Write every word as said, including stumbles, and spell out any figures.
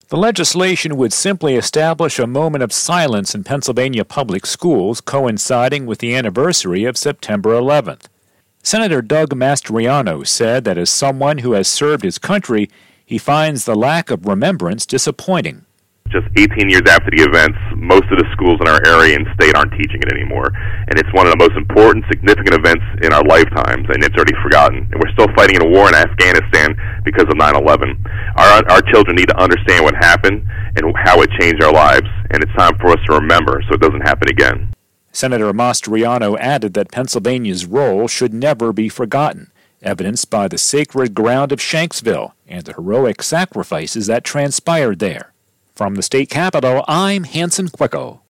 The legislation would simply establish a moment of silence in Pennsylvania public schools coinciding with the anniversary of September eleventh. Senator Doug Mastriano said that as someone who has served his country, he finds the lack of remembrance disappointing. Just eighteen years after the events, most of the schools in our area and state aren't teaching it anymore. And it's one of the most important, significant events in our lifetimes, and it's already forgotten. And we're still fighting in a war in Afghanistan because of nine eleven. Our, our children need to understand what happened and how it changed our lives, and it's time for us to remember so it doesn't happen again. Senator Mastriano added that Pennsylvania's role should never be forgotten, evidenced by the sacred ground of Shanksville and the heroic sacrifices that transpired there. From the state capitol, I'm Hanson Quicko.